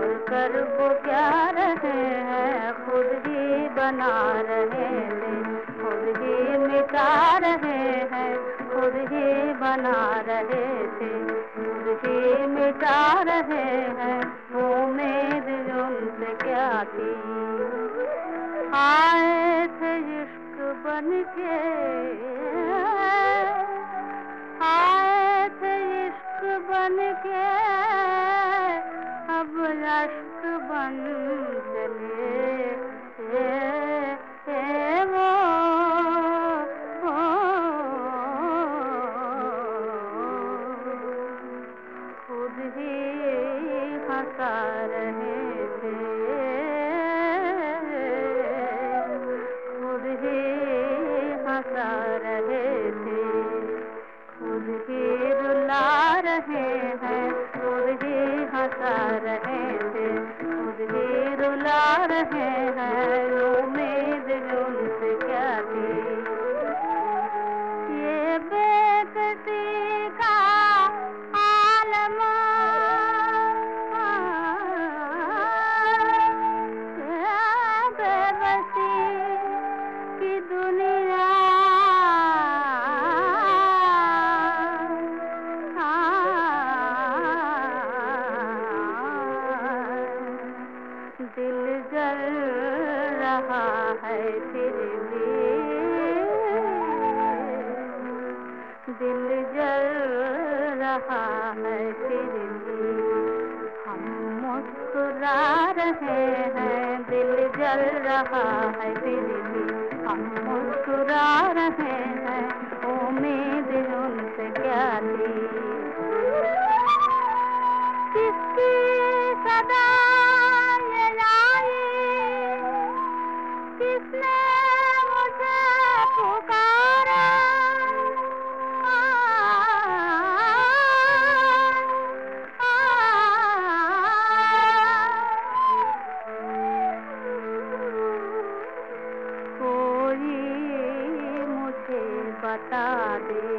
कर वो क्या रहे हैं, खुद ही बना रहे थे, खुद ही मिटा रहे हैं, खुद ही बना रहे थे, खुद ही मिटा रहे हैं। उम्मीद उनसे क्या थी, आए थे इश्क बन के, आए थे इश्क बन के, अब अश्क बन चले वो खुद ही हंसा रहे थे, खुद ही हंसा रहे थे, खुद ही रुला रहे हैं, खुद ही हंसा रहे थे, खुद ही रुला रहे हैं। उम्मीद उनसे क्या थी, ये बेकसी का आलम, बेबसी की दुनिया, दिल जल रहा है फिर भी, दिल जल रहा है फिर भी, हम मुस्कुरा रहे हैं, दिल जल रहा है फिर भी, हम मुस्कुरा रहे हैं। उम्मीद उनसे क्या थी, किसकी सदा ये आई, किसने मुझे पुकारा, कोई मुझे बता दे,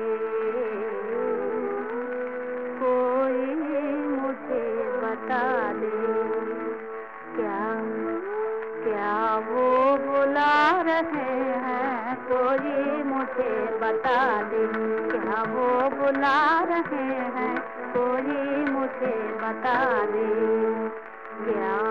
कोई मुझे बता दे, क्या क्या वो बुला रहे हैं, कोई मुझे बता दे, क्या वो बुला रहे हैं, कोई मुझे बता दे, क्या